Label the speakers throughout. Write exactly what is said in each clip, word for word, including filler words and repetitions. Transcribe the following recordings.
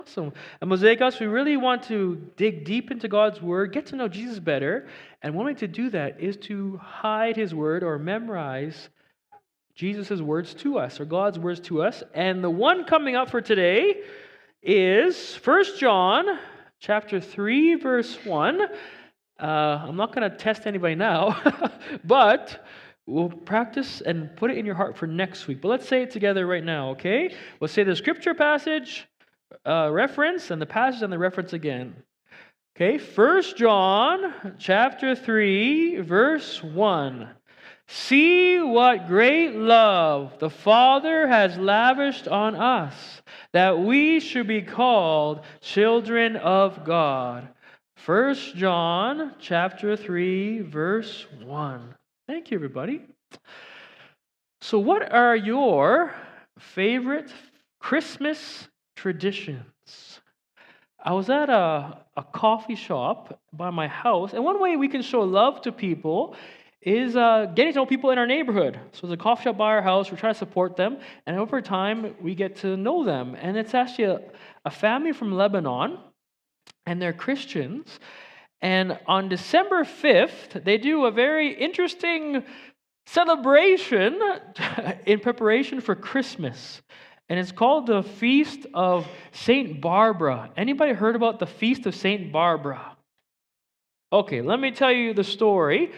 Speaker 1: Awesome. At Mosaic House, we really want to dig deep into God's Word, get to know Jesus better, and one way to do that is to hide His Word or memorize Jesus' words to us, or God's words to us. And the one coming up for today is First John chapter three, verse one. Uh, I'm not going to test anybody now, but we'll practice and put it in your heart for next week. But let's say it together right now, okay? We'll say the scripture passage, uh, reference, and the passage and the reference again. Okay, First John chapter three, verse one. See what great love the Father has lavished on us, that we should be called children of God. First John chapter three, verse one. Thank you, everybody. So what are your favorite Christmas traditions? I was at a, a coffee shop by my house, and one way we can show love to people is uh, getting to know people in our neighborhood. So there's a coffee shop by our house, we try to support them, and over time, we get to know them. And it's actually a, a family from Lebanon, and they're Christians. And on December fifth, they do a very interesting celebration in preparation for Christmas. And it's called the Feast of Saint Barbara. Anybody heard about the Feast of Saint Barbara? Okay, let me tell you the story.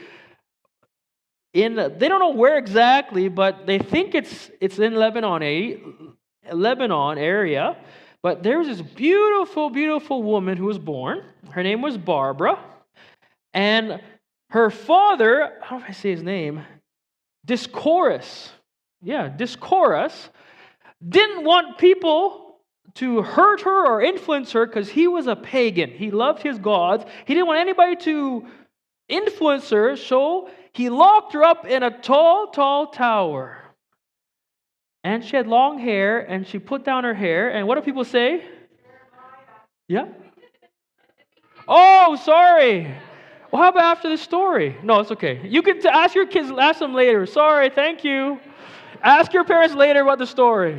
Speaker 1: In they don't know where exactly, but they think it's it's in Lebanon, a Lebanon area. But there's this beautiful, beautiful woman who was born. Her name was Barbara, and her father, how do I say his name? Discorus. Yeah, Discorus didn't want people to hurt her or influence her because he was a pagan. He loved his gods. He didn't want anybody to influence her, so he locked her up in a tall, tall tower. And she had long hair, and she put down her hair, and what do people say? Yeah? Oh, sorry. Well, how about after the story? No, it's okay. You can t- ask your kids, ask them later. Sorry, thank you. Ask your parents later about the story.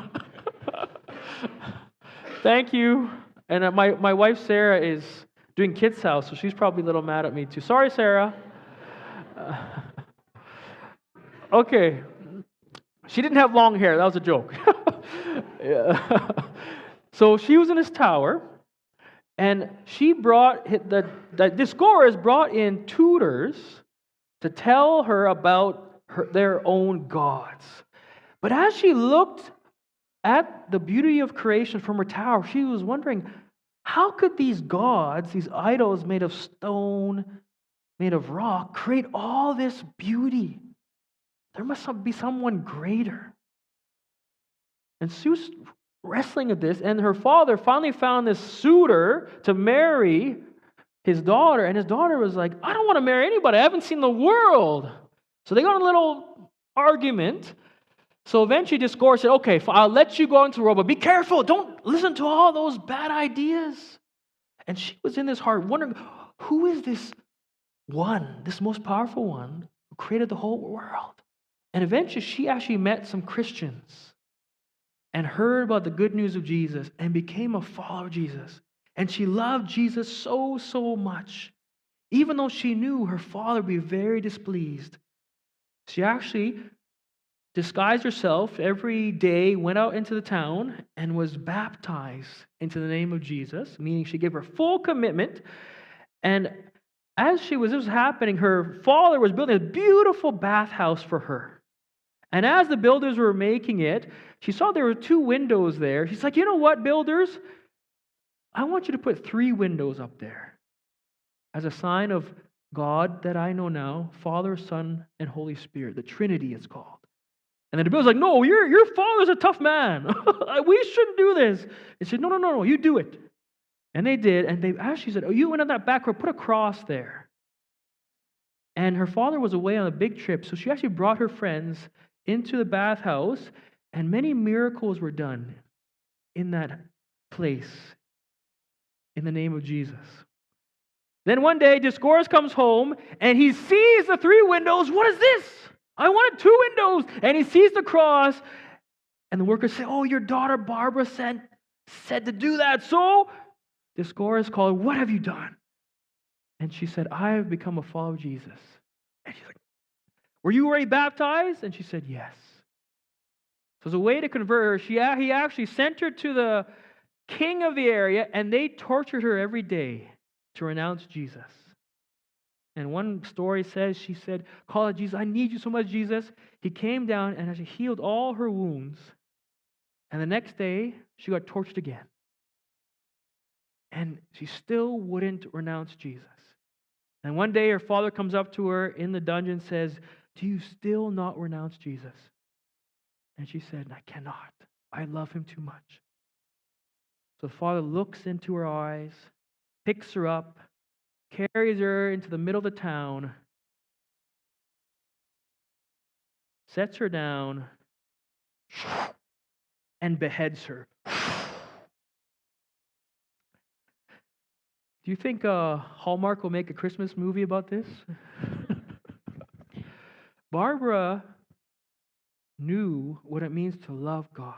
Speaker 1: Thank you. And uh, my, my wife, Sarah, is doing Kids House, so she's probably a little mad at me too. Sorry, Sarah. Uh, okay. She didn't have long hair. That was a joke. Yeah. So she was in this tower, and she brought, the, the Discorus brought in tutors to tell her about her, their own gods. But as she looked at the beauty of creation from her tower, she was wondering, how could these gods, these idols made of stone, made of rock, create all this beauty? There must be someone greater. And she was wrestling with this, and her father finally found this suitor to marry his daughter, and his daughter was like, I don't want to marry anybody. I haven't seen the world. So they got in a little argument. So eventually Discorus said, okay, I'll let you go into the world, but be careful. Don't listen to all those bad ideas. And she was in this heart wondering, who is this one, this most powerful one who created the whole world? And eventually she actually met some Christians and heard about the good news of Jesus and became a follower of Jesus. And she loved Jesus so, so much. Even though she knew her father would be very displeased, she actually disguised herself every day, went out into the town, and was baptized into the name of Jesus, meaning she gave her full commitment. And as she was, this was happening, her father was building a beautiful bathhouse for her. And as the builders were making it, she saw there were two windows there. She's like, you know what, builders? I want you to put three windows up there as a sign of God that I know now, Father, Son, and Holy Spirit. The Trinity is called. And then the builder's like, no, your, your father's a tough man. We shouldn't do this. And she said, no, no, no, no, you do it. And they did. And they actually said, oh, you went on that back row, put a cross there. And her father was away on a big trip, so she actually brought her friends into the bathhouse, and many miracles were done in that place in the name of Jesus. Then one day, Discorus comes home, and he sees the three windows. What is this? I wanted two windows. And he sees the cross, and the workers say, oh, your daughter Barbara sent said to do that. So the scorers called, what have you done? And she said, I have become a follower of Jesus. And she's like, were you already baptized? And she said, yes. So as a way to convert her, she, he actually sent her to the king of the area, and they tortured her every day to renounce Jesus. And one story says, she said, call out Jesus, I need you so much, Jesus. He came down and actually healed all her wounds. And the next day, she got tortured again. And she still wouldn't renounce Jesus. And one day her father comes up to her in the dungeon and says, do you still not renounce Jesus? And she said, I cannot. I love him too much. So the father looks into her eyes, picks her up, carries her into the middle of the town, sets her down, and beheads her. Do you think uh, Hallmark will make a Christmas movie about this? Barbara knew what it means to love God.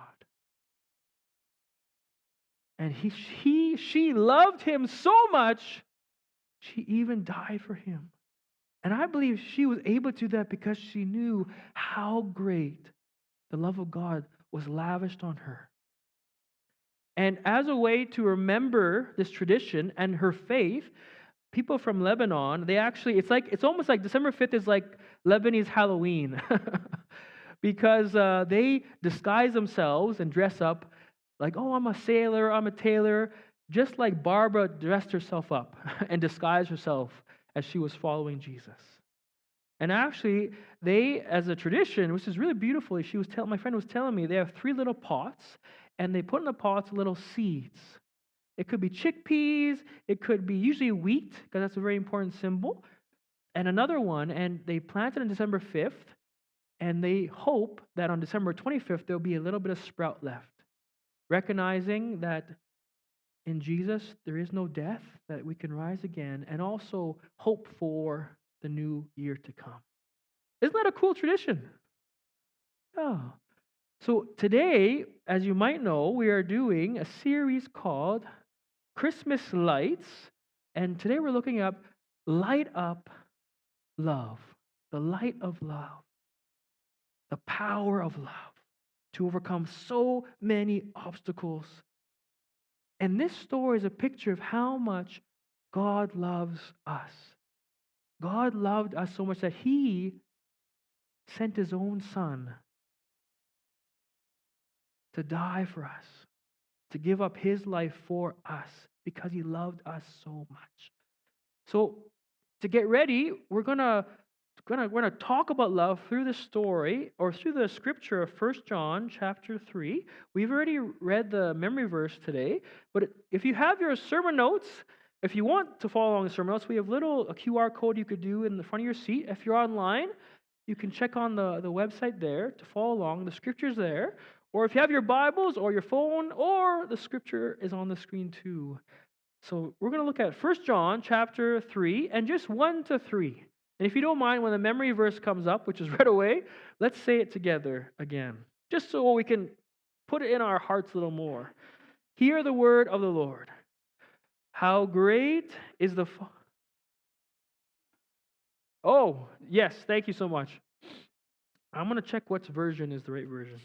Speaker 1: And he, he, she loved him so much, she even died for him. And I believe she was able to do that because she knew how great the love of God was lavished on her. And as a way to remember this tradition and her faith, people from Lebanon, they actually, it's like, it's almost like December fifth is like Lebanese Halloween. Because uh, they disguise themselves and dress up like, oh, I'm a sailor, I'm a tailor, just like Barbara dressed herself up and disguised herself as she was following Jesus. And actually, they, as a tradition, which is really beautiful, she was telling, my friend was telling me, they have three little pots, and they put in the pots little seeds. It could be chickpeas, it could be usually wheat, because that's a very important symbol, and another one, and they plant it on December fifth, and they hope that on December twenty-fifth, there'll be a little bit of sprout left, recognizing that in Jesus, there is no death, that we can rise again, and also hope for the new year to come. Isn't that a cool tradition? Yeah. So today, as you might know, we are doing a series called Christmas Lights, and today we're looking at Light Up Love, the light of love, the power of love to overcome so many obstacles. And this story is a picture of how much God loves us. God loved us so much that He sent His own Son to die for us, to give up His life for us because He loved us so much. So to get ready, we're gonna gonna we're gonna talk about love through the story or through the scripture of First John chapter three. We've already read the memory verse today, but if you have your sermon notes, if you want to follow along the sermon notes, we have little a Q R code you could do in the front of your seat. If you're online, you can check on the, the website there to follow along. The scripture's there. Or if you have your Bibles or your phone, or the scripture is on the screen too. So we're going to look at First John chapter three and just one to three. And if you don't mind, when the memory verse comes up, which is right away, let's say it together again, just so we can put it in our hearts a little more. Hear the word of the Lord. How great is the... Fa- oh, yes, thank you so much. I'm going to check which version is the right version.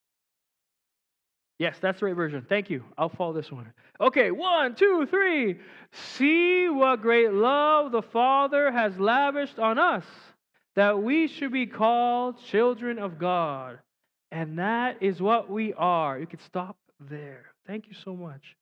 Speaker 1: Yes, that's the right version. Thank you. I'll follow this one. Okay, one, two, three. See what great love the Father has lavished on us, that we should be called children of God. And that is what we are. You can stop there. Thank you so much.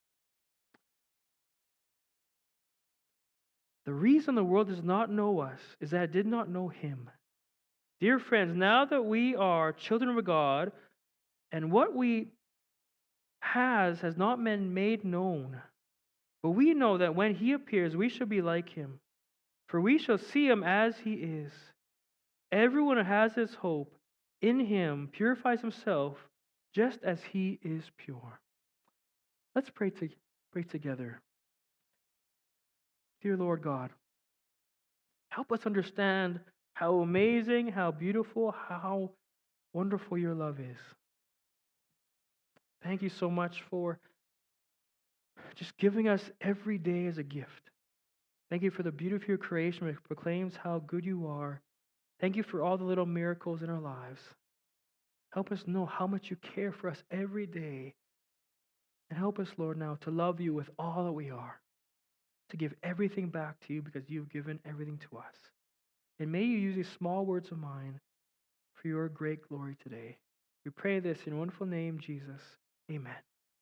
Speaker 1: The reason the world does not know us is that it did not know Him. Dear friends, now that we are children of God, and what we has has not been made known. But we know that when He appears, we shall be like Him, for we shall see Him as He is. Everyone who has this hope in Him purifies himself just as He is pure. Let's pray, to, pray together. Dear Lord God, help us understand how amazing, how beautiful, how wonderful Your love is. Thank You so much for just giving us every day as a gift. Thank you for the beauty of your creation which proclaims how good you are. Thank you for all the little miracles in our lives. Help us know how much you care for us every day. And help us, Lord, now to love you with all that we are, to give everything back to you because you've given everything to us. And may you use these small words of mine for your great glory today. We pray this in your wonderful name, Jesus. Amen.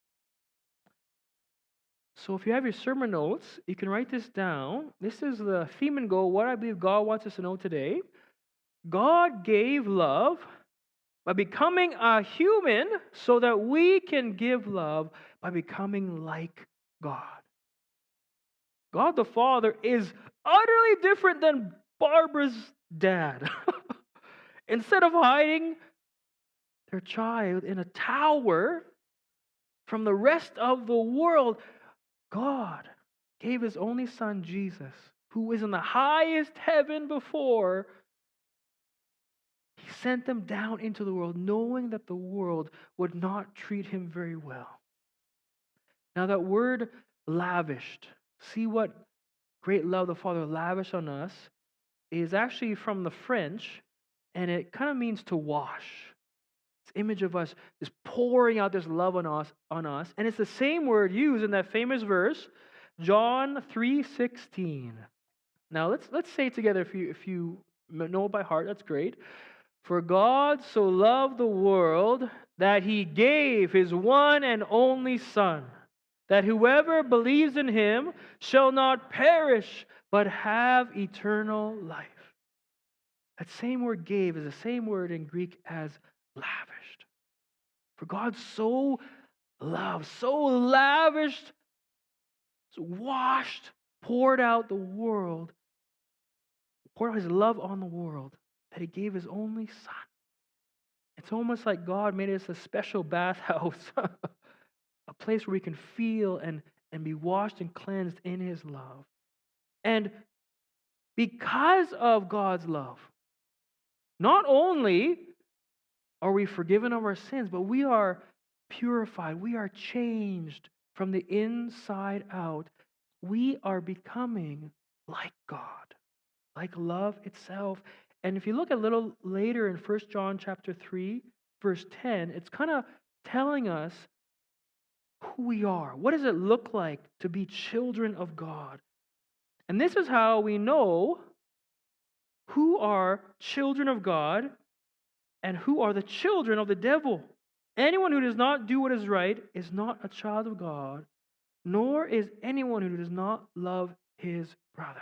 Speaker 1: So if you have your sermon notes, you can write this down. This is the theme and goal, what I believe God wants us to know today. God gave love by becoming a human so that we can give love by becoming like God. God the Father is utterly different than Barbara's dad. Instead of hiding their child in a tower from the rest of the world, God gave his only son, Jesus, who was in the highest heaven before. He sent them down into the world, knowing that the world would not treat him very well. Now that word lavished, see what great love the Father lavished on us, is actually from the French, and it kind of means to wash. It's an image of us just pouring out this love on us, on us. And it's the same word used in that famous verse, John three sixteen. Now let's let's say it together. If you if you know it by heart, that's great. For God so loved the world that he gave his one and only Son, that whoever believes in him shall not perish, but have eternal life. That same word gave is the same word in Greek as lavished. For God so loved, so lavished, so washed, poured out the world, poured out his love on the world, that he gave his only Son. It's almost like God made us a special bathhouse, a place where we can feel and, and be washed and cleansed in his love. And because of God's love, not only are we forgiven of our sins, but we are purified. We are changed from the inside out. We are becoming like God, like love itself. And if you look a little later in First John chapter three, verse ten, it's kind of telling us who we are. What does it look like to be children of God? And this is how we know who are children of God and who are the children of the devil. Anyone who does not do what is right is not a child of God, nor is anyone who does not love his brother.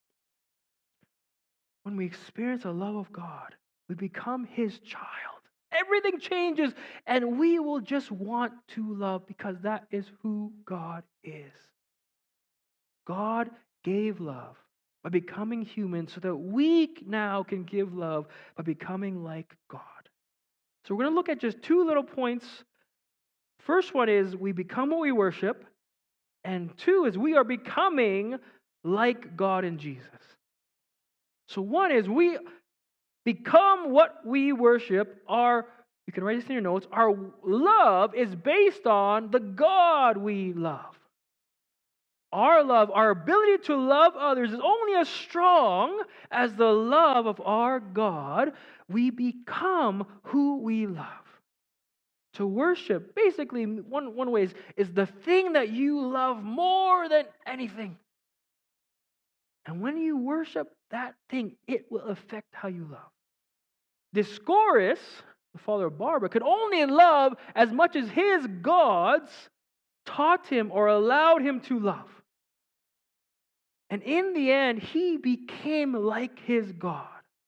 Speaker 1: When we experience the love of God, we become his child. Everything changes, and we will just want to love because that is who God is. God gave love by becoming human so that we now can give love by becoming like God. So we're going to look at just two little points. First one is we become what we worship, and two is we are becoming like God in Jesus. So one is we become what we worship. Our, you can write this in your notes, our love is based on the God we love. Our love, our ability to love others is only as strong as the love of our God. We become who we love. To worship, basically, one, one way is, is the thing that you love more than anything. And when you worship that thing, it will affect how you love. Dioscorus, the father of Barbara, could only love as much as his gods taught him or allowed him to love. And in the end, he became like his God.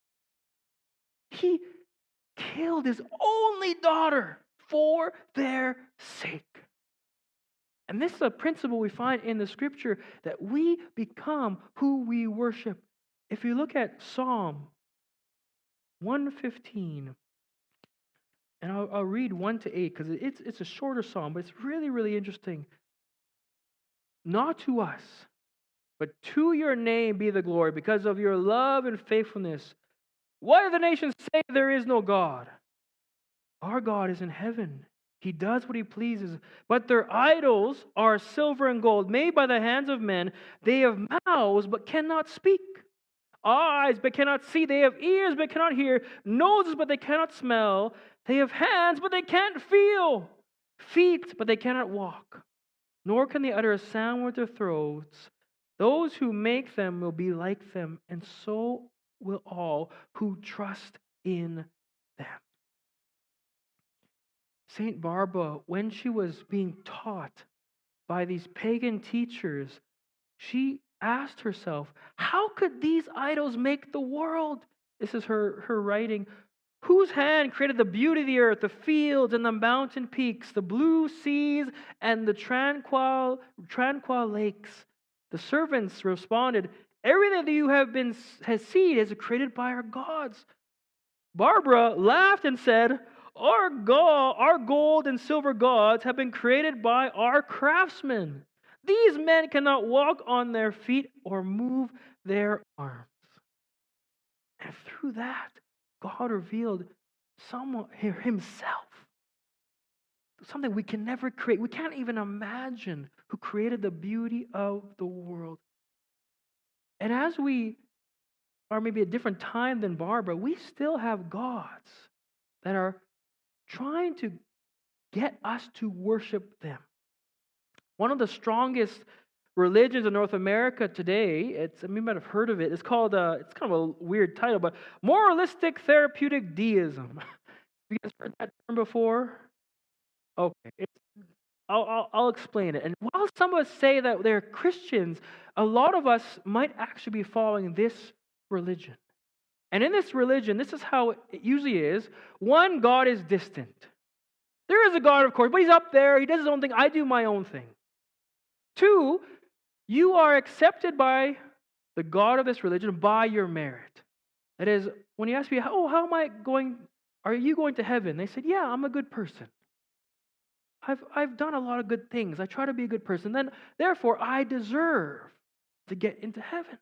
Speaker 1: He killed his only daughter for their sake. And this is a principle we find in the scripture, that we become who we worship. If you look at Psalm one fifteen, and I'll, I'll read one to eight because it's, it's a shorter psalm, but it's really, really interesting. Not to us, but to your name be the glory because of your love and faithfulness. Why do the nations say there is no God? Our God is in heaven. He does what he pleases. But their idols are silver and gold, made by the hands of men. They have mouths, but cannot speak. Eyes, but cannot see. They have ears, but cannot hear. Noses, but they cannot smell. They have hands, but they can't feel. Feet, but they cannot walk. Nor can they utter a sound with their throats. Those who make them will be like them, and so will all who trust in them. Saint Barbara, when she was being taught by these pagan teachers, she asked herself, how could these idols make the world? This is her, her writing. Whose hand created the beauty of the earth, the fields and the mountain peaks, the blue seas and the tranquil, tranquil lakes? The servants responded, everything that you have been has seen is created by our gods. Barbara laughed and said, our, God, our gold and silver gods have been created by our craftsmen. These men cannot walk on their feet or move their arms. And through that, God revealed someone himself. Something we can never create. We can't even imagine who created the beauty of the world. And as we are maybe a different time than Barbara, we still have gods that are trying to get us to worship them. One of the strongest religions in North America today, it's, I mean, you might have heard of it, it's called, uh, it's kind of a weird title, but Moralistic Therapeutic Deism. Have you guys heard that term before? Okay, it's, I'll, I'll, I'll explain it. And while some of us say that they're Christians, a lot of us might actually be following this religion. And in this religion, this is how it usually is. One, God is distant. There is a God, of course, but he's up there. He does his own thing. I do my own thing. Two, you are accepted by the God of this religion by your merit. That is, when you ask me, oh, how am I going, are you going to heaven? They said, yeah, I'm a good person. I've, I've done a lot of good things. I try to be a good person. Then, therefore, I deserve to get into heaven.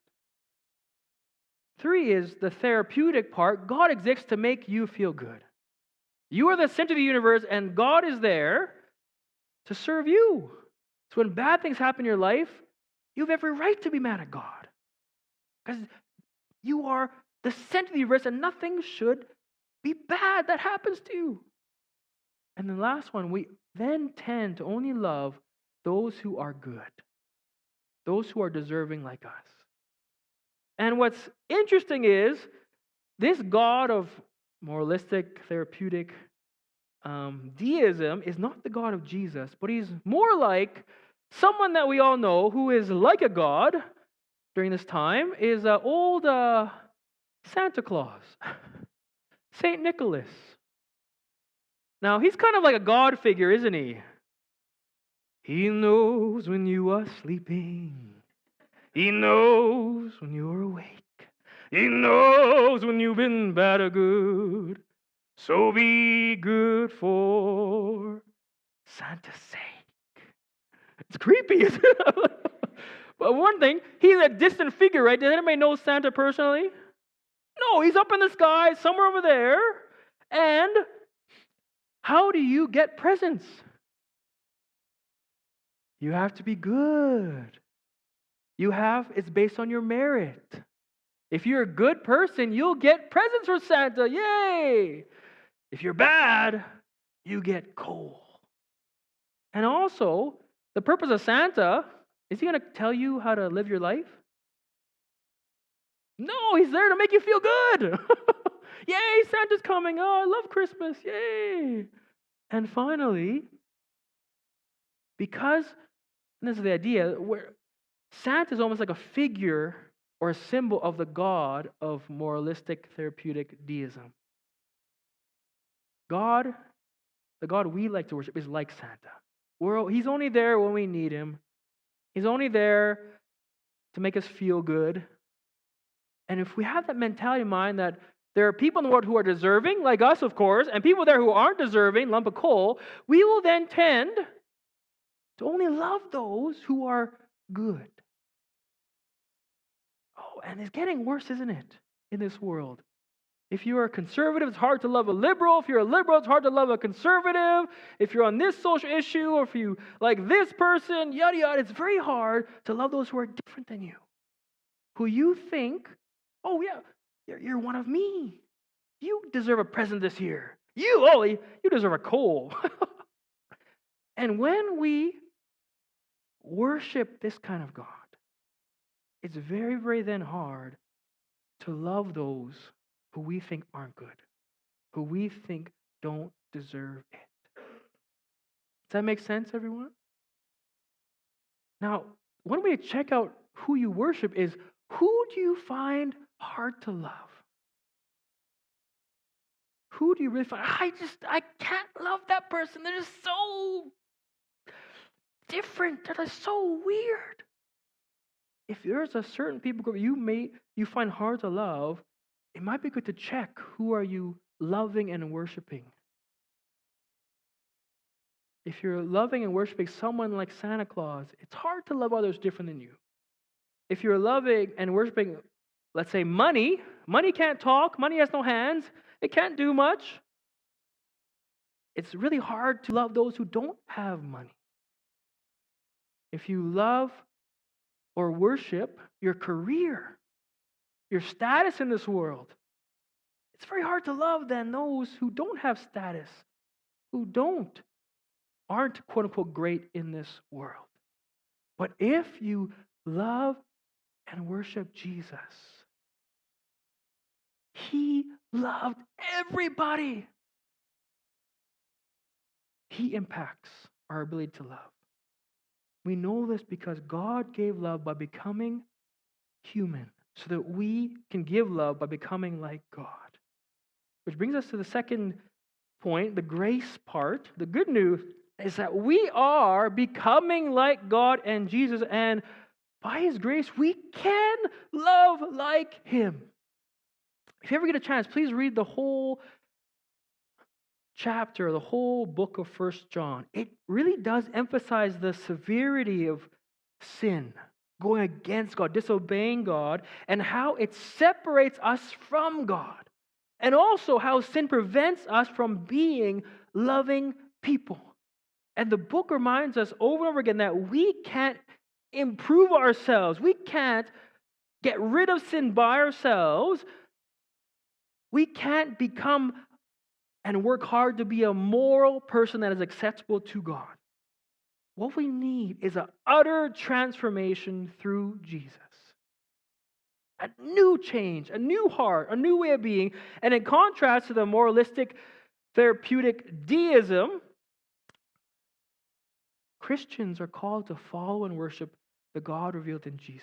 Speaker 1: Three is the therapeutic part. God exists to make you feel good. You are the center of the universe, and God is there to serve you. So when bad things happen in your life, you have every right to be mad at God. Because you are the center of the universe, and nothing should be bad that happens to you. And the last one, we then tend to only love those who are good, those who are deserving like us. And what's interesting is this God of moralistic, therapeutic um, deism is not the God of Jesus, but he's more like someone that we all know who is like a God during this time is uh, old uh, Santa Claus, Saint Nicholas. Now, he's kind of like a God figure, isn't he? He knows when you are sleeping. He knows when you're awake. He knows when you've been bad or good. So be good for Santa's sake. It's creepy, isn't it? But one thing, he's a distant figure, right? Does anybody know Santa personally? No, he's up in the sky, somewhere over there. And how do you get presents? You have to be good. You have, it's based on your merit. If you're a good person, you'll get presents from Santa. Yay! If you're bad, you get coal. And also, the purpose of Santa, is he going to tell you how to live your life? No, he's there to make you feel good. Yay, Santa's coming. Oh, I love Christmas. Yay. And finally, because, and this is the idea, where Santa is almost like a figure or a symbol of the God of moralistic therapeutic deism. God, the God we like to worship, is like Santa. We're, he's only there when we need him. He's only there to make us feel good. And if we have that mentality in mind that there are people in the world who are deserving, like us, of course, and people there who aren't deserving, lump of coal, we will then tend to only love those who are good. Oh, and it's getting worse, isn't it, in this world? If you are a conservative, it's hard to love a liberal. If you're a liberal, it's hard to love a conservative. If you're on this social issue, or if you like this person, yada, yada, it's very hard to love those who are different than you, who you think, oh, yeah, you're, you're one of me. You deserve a present this year. You, oh, you deserve a coal. And when we worship this kind of God, it's very, very then hard to love those who we think aren't good, who we think don't deserve it. Does that make sense, everyone? Now, one way to check out who you worship is, who do you find hard to love? Who do you really find? I just, I can't love that person. They're just so different. They're just so weird. If there's a certain people group you may you find hard to love, it might be good to check, who are you loving and worshiping. If you're loving and worshiping someone like Santa Claus, it's hard to love others different than you. If you're loving and worshiping, let's say, money, money can't talk, money has no hands, it can't do much. It's really hard to love those who don't have money. If you love or worship your career, your status in this world, it's very hard to love then those who don't have status, who don't, aren't quote unquote great in this world. But if you love and worship Jesus, He loved everybody. He impacts our ability to love. We know this because God gave love by becoming human, so that we can give love by becoming like God. Which brings us to the second point, the grace part. The good news is that we are becoming like God and Jesus, and by His grace, we can love like Him. If you ever get a chance, please read the whole chapter, the whole book of First John. It really does emphasize the severity of sin, going against God, disobeying God, and how it separates us from God. And also how sin prevents us from being loving people. And the book reminds us over and over again that we can't improve ourselves. We can't get rid of sin by ourselves. We can't become and work hard to be a moral person that is acceptable to God. What we need is an utter transformation through Jesus. A new change, a new heart, a new way of being. And in contrast to the moralistic, therapeutic deism, Christians are called to follow and worship the God revealed in Jesus.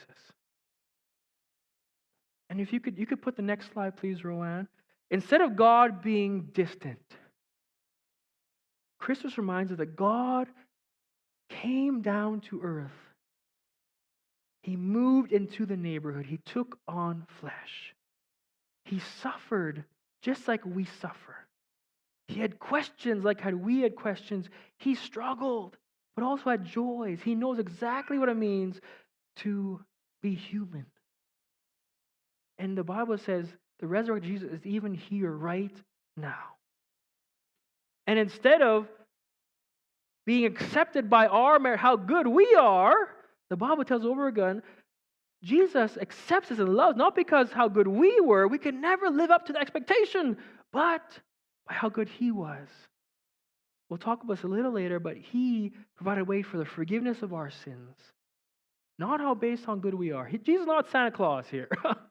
Speaker 1: And if you could, you could put the next slide, please, Roanne. Instead of God being distant, Christus reminds us that God came down to earth. He moved into the neighborhood. He took on flesh. He suffered just like we suffer. He had questions like how we had questions. He struggled, but also had joys. He knows exactly what it means to be human. And the Bible says the resurrected Jesus is even here right now. And instead of being accepted by our merit, how good we are, the Bible tells over again, Jesus accepts us and loves, not because how good we were, we could never live up to the expectation, but by how good He was. We'll talk about this a little later, but He provided a way for the forgiveness of our sins. Not how based on how good we are. He, Jesus is not Santa Claus here.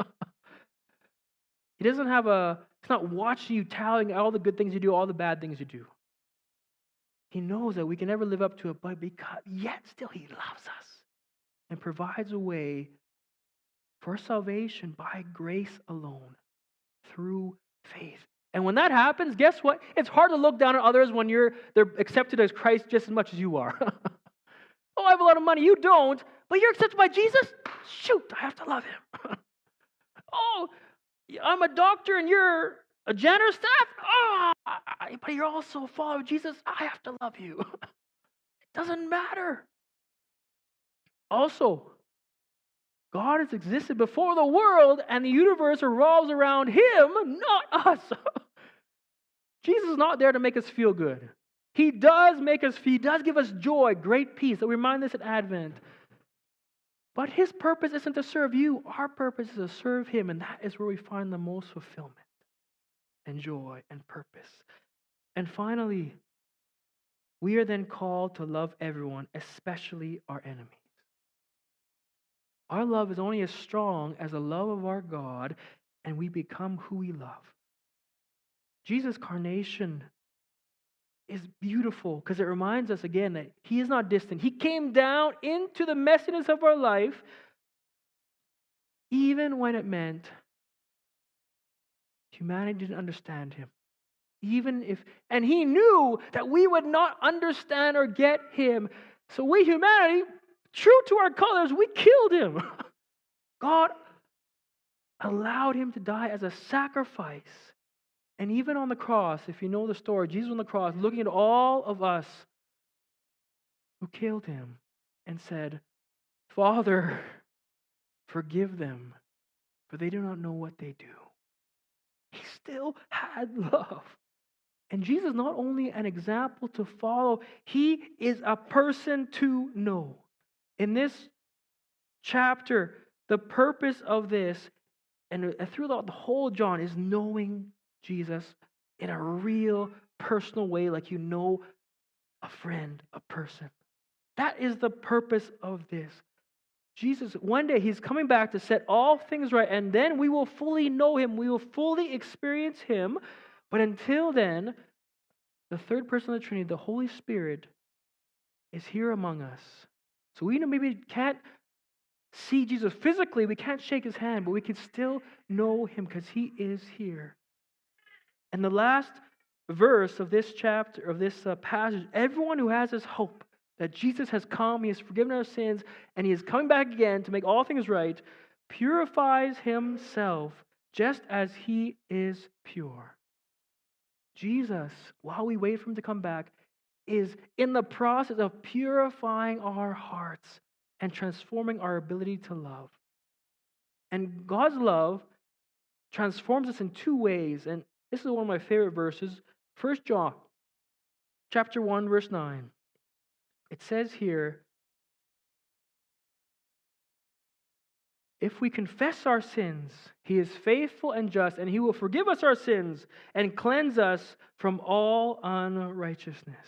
Speaker 1: He doesn't have a, He's not watching you, tallying all the good things you do, all the bad things you do. He knows that we can never live up to it, but because yet still He loves us and provides a way for salvation by grace alone, through faith. And when that happens, guess what? It's hard to look down on others when you're they're accepted as Christ just as much as you are. Oh, I have a lot of money. You don't, but you're accepted by Jesus? Shoot, I have to love Him. Oh, I'm a doctor and you're a janitor staff? Oh, but you're also a follower of Jesus? I have to love you. It doesn't matter. Also, God has existed before the world, and the universe revolves around Him, not us. Jesus is not there to make us feel good. He does make us, He does give us joy, great peace. So we remind this at Advent. But His purpose isn't to serve you. Our purpose is to serve Him, and that is where we find the most fulfillment and joy and purpose. And finally, we are then called to love everyone, especially our enemies. Our love is only as strong as the love of our God, and we become who we love. Jesus' incarnation is beautiful because it reminds us again that He is not distant. He came down into the messiness of our life, even when it meant humanity didn't understand Him. Even if, and He knew that we would not understand or get Him. So we, humanity, true to our colors, we killed Him. God allowed Him to die as a sacrifice. And even on the cross, if you know the story, Jesus on the cross, looking at all of us who killed Him and said, Father, forgive them, for they do not know what they do. He still had love. And Jesus is not only an example to follow, He is a person to know. In this chapter, the purpose of this, and throughout the whole John, is knowing Jesus in a real, personal way, like you know a friend, a person. That is the purpose of this. Jesus, one day, He's coming back to set all things right, and then we will fully know Him. We will fully experience Him. But until then, the third person of the Trinity, the Holy Spirit, is here among us. So we maybe can't see Jesus physically, we can't shake His hand, but we can still know Him because He is here. And the last verse of this chapter, of this uh, passage, everyone who has this hope that Jesus has come, He has forgiven our sins, and He is coming back again to make all things right, purifies himself just as He is pure. Jesus, while we wait for Him to come back, is in the process of purifying our hearts and transforming our ability to love. And God's love transforms us in two ways, and this is one of my favorite verses. First John chapter one, verse nine. It says here, if we confess our sins, He is faithful and just, and He will forgive us our sins and cleanse us from all unrighteousness.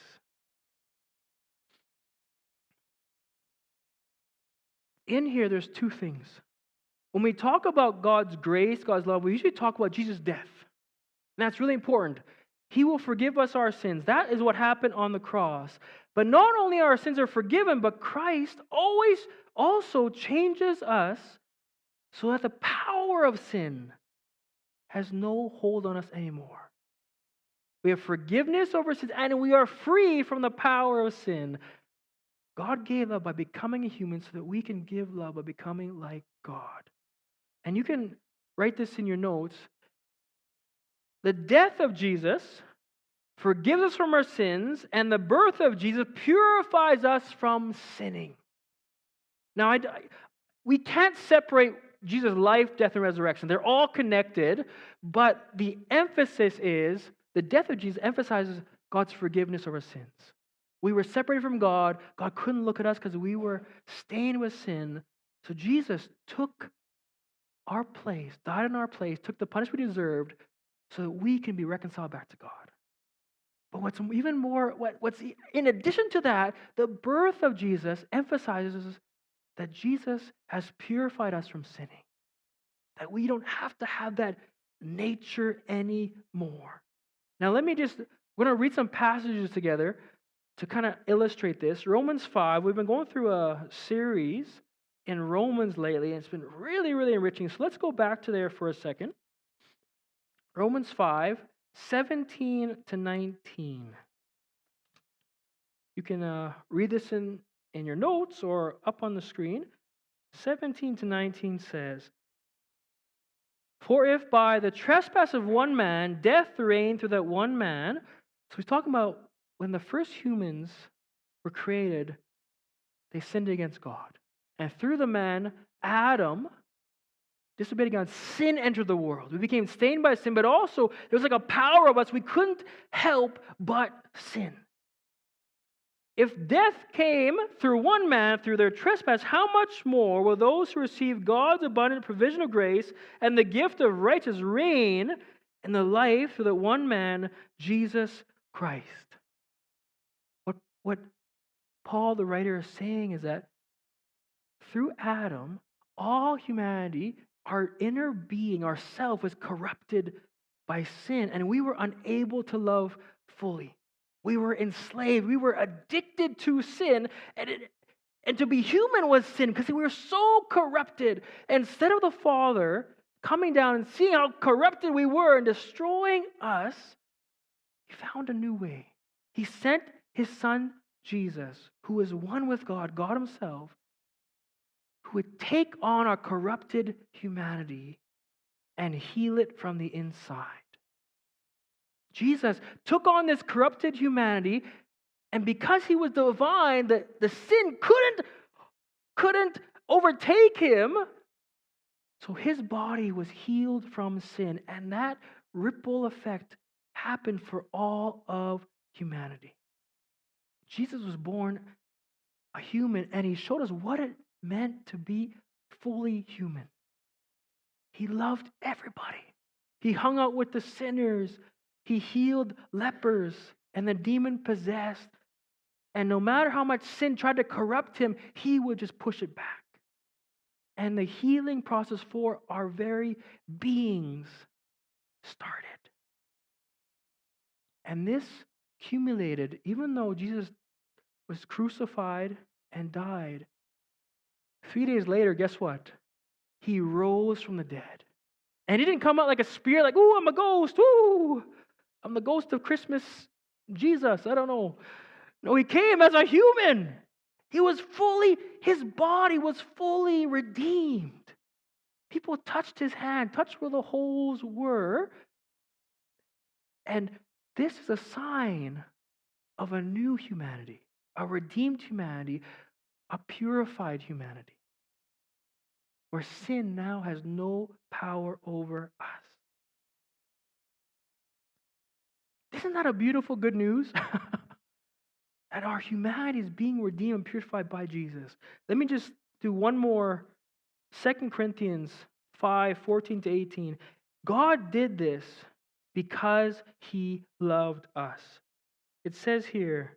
Speaker 1: In here, there's two things. When we talk about God's grace, God's love, we usually talk about Jesus' death. And that's really important. He will forgive us our sins. That is what happened on the cross. But not only our sins are forgiven, but Christ always also changes us so that the power of sin has no hold on us anymore. We have forgiveness over sins, and we are free from the power of sin. God gave love by becoming a human so that we can give love by becoming like God. And you can write this in your notes. The death of Jesus forgives us from our sins, and the birth of Jesus purifies us from sinning. Now, I, we can't separate Jesus' life, death, and resurrection. They're all connected, but the emphasis is, the death of Jesus emphasizes God's forgiveness of our sins. We were separated from God. God couldn't look at us because we were stained with sin. So Jesus took our place, died in our place, took the punishment we deserved so that we can be reconciled back to God. But what's even more, what, what's in addition to that, the birth of Jesus emphasizes that Jesus has purified us from sinning. That we don't have to have that nature anymore. Now let me just, we're going to read some passages together to kind of illustrate this. Romans five, we've been going through a series in Romans lately, and it's been really, really enriching. So let's go back to there for a second. Romans five, seventeen to nineteen. You can uh, read this in, in your notes or up on the screen. seventeen to nineteen says, for if by the trespass of one man death reigned through that one man, so he's talking about when the first humans were created, they sinned against God. And through the man, Adam, disobeyed God, sin entered the world. We became stained by sin, but also there was like a power of us. We couldn't help but sin. If death came through one man, through their trespass, how much more will those who receive God's abundant provision of grace and the gift of righteousness reign in the life through the one man, Jesus Christ? What, what Paul, the writer, is saying is that through Adam, all humanity, our inner being, our self, was corrupted by sin, and we were unable to love fully. We were enslaved. We were addicted to sin, and it, and to be human was sin because we were so corrupted. Instead of the Father coming down and seeing how corrupted we were and destroying us, He found a new way. He sent His Son, Jesus, who is one with God, God Himself, who would take on our corrupted humanity and heal it from the inside. Jesus took on this corrupted humanity, and because He was divine, the, the sin couldn't, couldn't overtake Him. So His body was healed from sin, and that ripple effect happened for all of humanity. Jesus was born a human, and He showed us what it meant to be fully human. He loved everybody. He hung out with the sinners. He healed lepers and the demon-possessed. And no matter how much sin tried to corrupt Him, He would just push it back. And the healing process for our very beings started. And this accumulated, even though Jesus was crucified and died, three days later, guess what? He rose from the dead. And He didn't come out like a spirit, like, ooh, I'm a ghost, ooh, I'm the ghost of Christmas Jesus, I don't know. No, He came as a human. He was fully, His body was fully redeemed. People touched His hand, touched where the holes were. And this is a sign of a new humanity, a redeemed humanity, a purified humanity, where sin now has no power over us. Isn't that a beautiful good news? That our humanity is being redeemed and purified by Jesus. Let me just do one more. Second Corinthians five, fourteen to eighteen. God did this because He loved us. It says here,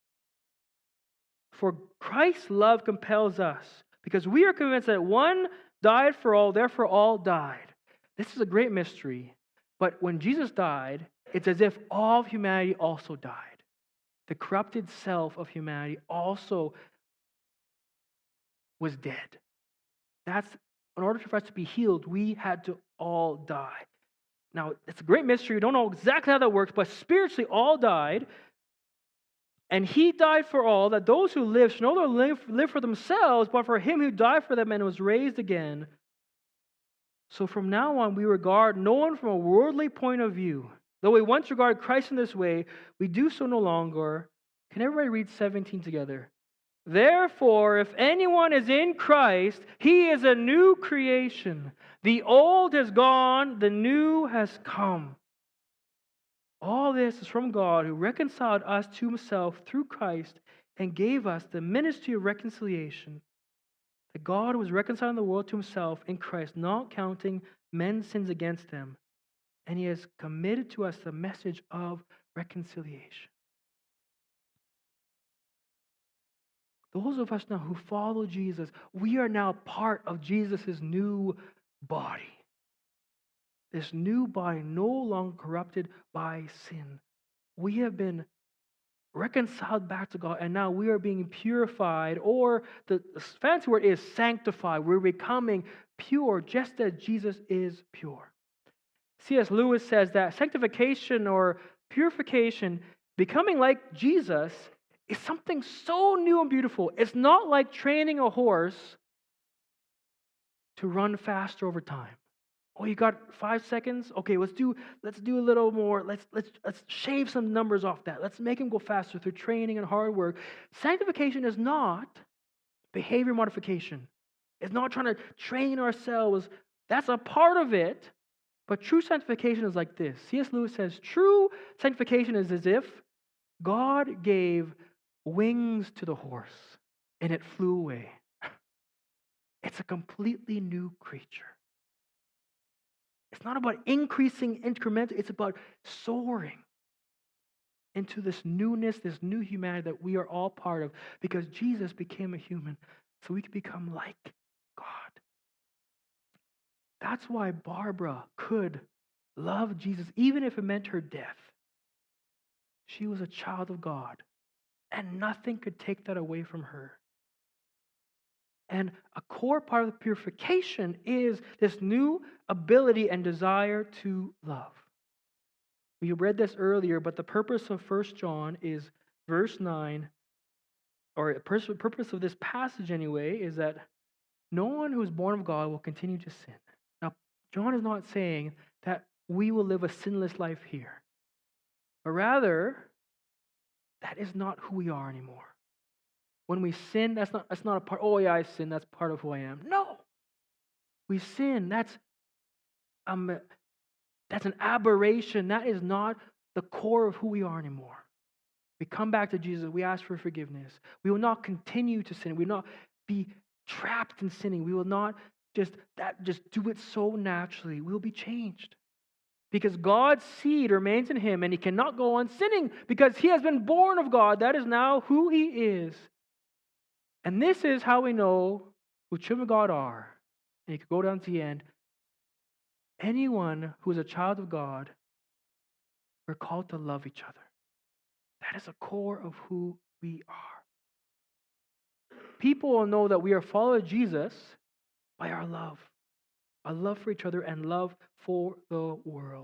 Speaker 1: for Christ's love compels us, because we are convinced that one died for all, therefore all died. This is a great mystery. But when Jesus died, it's as if all of humanity also died. The corrupted self of humanity also was dead. That's, in order for us to be healed, we had to all die. Now, it's a great mystery. We don't know exactly how that works, but spiritually all died. And He died for all, that those who live should no longer live, live for themselves, but for Him who died for them and was raised again. So from now on, we regard no one from a worldly point of view. Though we once regarded Christ in this way, we do so no longer. Can everybody read seventeen together? Therefore, if anyone is in Christ, he is a new creation. The old has gone, the new has come. All this is from God, who reconciled us to Himself through Christ and gave us the ministry of reconciliation. That God was reconciling the world to Himself in Christ, not counting men's sins against them. And He has committed to us the message of reconciliation. Those of us now who follow Jesus, we are now part of Jesus' new body. This new body, no longer corrupted by sin. We have been reconciled back to God, and now we are being purified, or the, the fancy word is sanctified. We're becoming pure, just as Jesus is pure. C S Lewis says that sanctification or purification, becoming like Jesus, is something so new and beautiful. It's not like training a horse to run faster over time. Oh, you got five seconds? Okay, let's do let's do a little more. Let's let's let's shave some numbers off that. Let's make him go faster through training and hard work. Sanctification is not behavior modification. It's not trying to train ourselves. That's a part of it. But true sanctification is like this. C S. Lewis says, true sanctification is as if God gave wings to the horse and it flew away. It's a completely new creature. It's not about increasing incrementally. It's about soaring into this newness, this new humanity that we are all part of because Jesus became a human so we can become like God. That's why Barbara could love Jesus, even if it meant her death. She was a child of God, and nothing could take that away from her. And a core part of the purification is this new ability and desire to love. We read this earlier, but the purpose of First John is verse nine, or the purpose of this passage anyway, is that no one who is born of God will continue to sin. Now, John is not saying that we will live a sinless life here, but rather, that is not who we are anymore. When we sin, that's not, that's not a part, oh yeah, I sin, that's part of who I am. No. We sin, that's, um, that's an aberration. That is not the core of who we are anymore. We come back to Jesus, we ask for forgiveness. We will not continue to sin. We will not be trapped in sinning. We will not just, that, just do it so naturally. We will be changed. Because God's seed remains in him and he cannot go on sinning because he has been born of God. That is now who he is. And this is how we know who children of God are. And you can go down to the end. Anyone who is a child of God, we're called to love each other. That is a core of who we are. People will know that we are followers of Jesus by our love. Our love for each other and love for the world.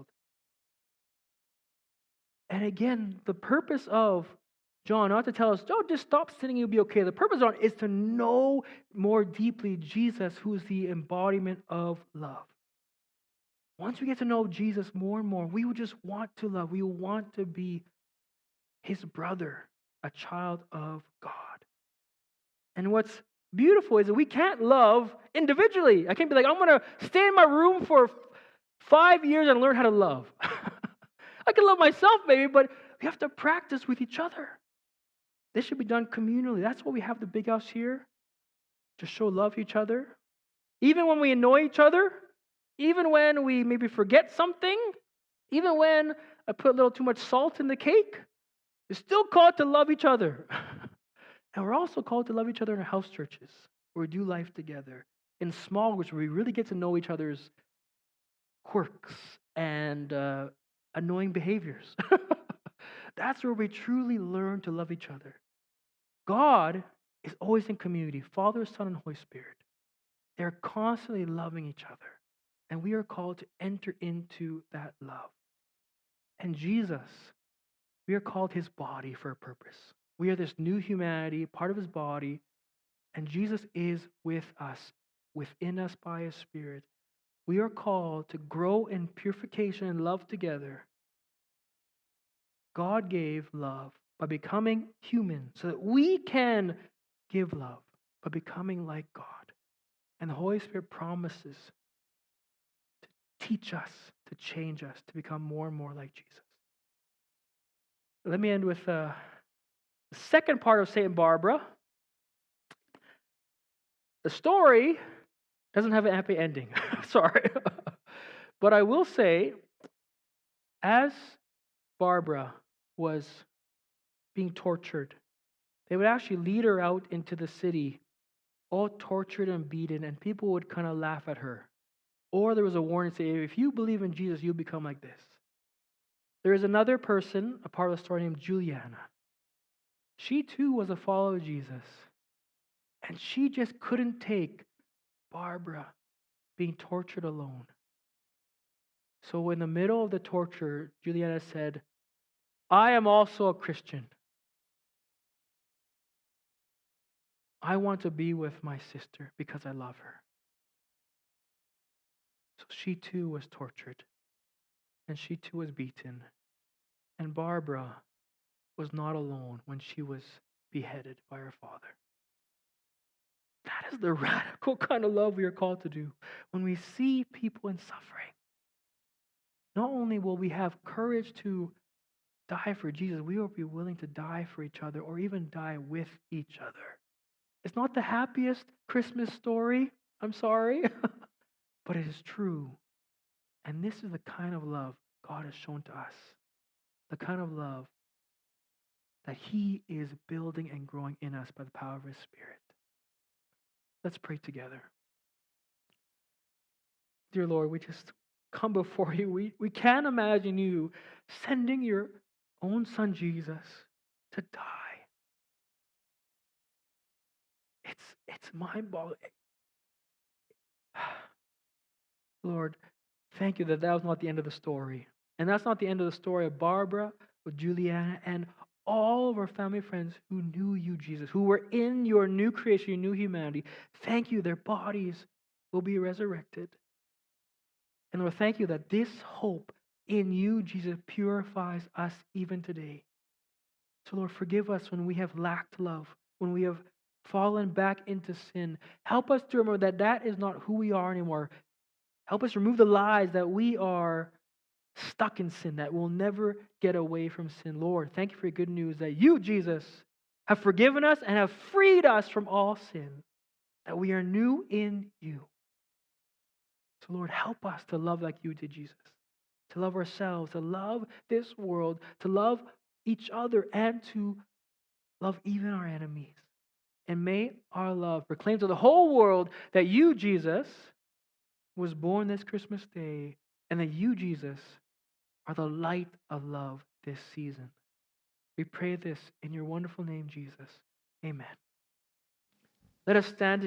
Speaker 1: And again, the purpose of John, not to tell us, oh, just stop sinning, you'll be okay. The purpose of John is to know more deeply Jesus, who is the embodiment of love. Once we get to know Jesus more and more, we will just want to love. We will want to be his brother, a child of God. And what's beautiful is that we can't love individually. I can't be like, I'm going to stay in my room for five years and learn how to love. I can love myself maybe, but we have to practice with each other. This should be done communally. That's why we have the big house here, to show love to each other. Even when we annoy each other, even when we maybe forget something, even when I put a little too much salt in the cake, we're still called to love each other. And we're also called to love each other in our house churches, where we do life together. In small groups, where we really get to know each other's quirks and uh, annoying behaviors. That's where we truly learn to love each other. God is always in community, Father, Son, and Holy Spirit. They're constantly loving each other. And we are called to enter into that love. And Jesus, we are called his body for a purpose. We are this new humanity, part of his body. And Jesus is with us, within us by his Spirit. We are called to grow in purification and love together. God gave love by becoming human so that we can give love by becoming like God. And the Holy Spirit promises to teach us, to change us, to become more and more like Jesus. Let me end with uh, the second part of Saint Barbara. The story doesn't have an happy ending. Sorry. But I will say, as Barbara was being tortured, they would actually lead her out into the city, all tortured and beaten, and people would kind of laugh at her. Or there was a warning saying, if you believe in Jesus, you'll become like this. There is another person, a part of the story, named Juliana. She too was a follower of Jesus. And she just couldn't take Barbara being tortured alone. So in the middle of the torture, Juliana said, I am also a Christian. I want to be with my sister because I love her. So she too was tortured. And she too was beaten. And Barbara was not alone when she was beheaded by her father. That is the radical kind of love we are called to do. When we see people in suffering, not only will we have courage to die for Jesus, we will be willing to die for each other or even die with each other. It's not the happiest Christmas story, I'm sorry, but it is true. And this is the kind of love God has shown to us, the kind of love that He is building and growing in us by the power of His Spirit. Let's pray together. Dear Lord, we just come before you. We, we can't imagine you sending your own Son Jesus to die. It's, it's mind-boggling. Lord, thank you that that was not the end of the story. And that's not the end of the story of Barbara, with Juliana, and all of our family friends who knew you, Jesus, who were in your new creation, your new humanity. Thank you, their bodies will be resurrected. And Lord, thank you that this hope in you, Jesus, purifies us even today. So Lord, forgive us when we have lacked love, when we have fallen back into sin. Help us to remember that that is not who we are anymore. Help us remove the lies that we are stuck in sin, that we'll never get away from sin. Lord, thank you for your good news that you, Jesus, have forgiven us and have freed us from all sin, that we are new in you. So Lord, help us to love like you did, Jesus, to love ourselves, to love this world, to love each other, and to love even our enemies. And may our love proclaim to the whole world that you, Jesus, was born this Christmas day, and that you, Jesus, are the light of love this season. We pray this in your wonderful name, Jesus. Amen. Let us stand together.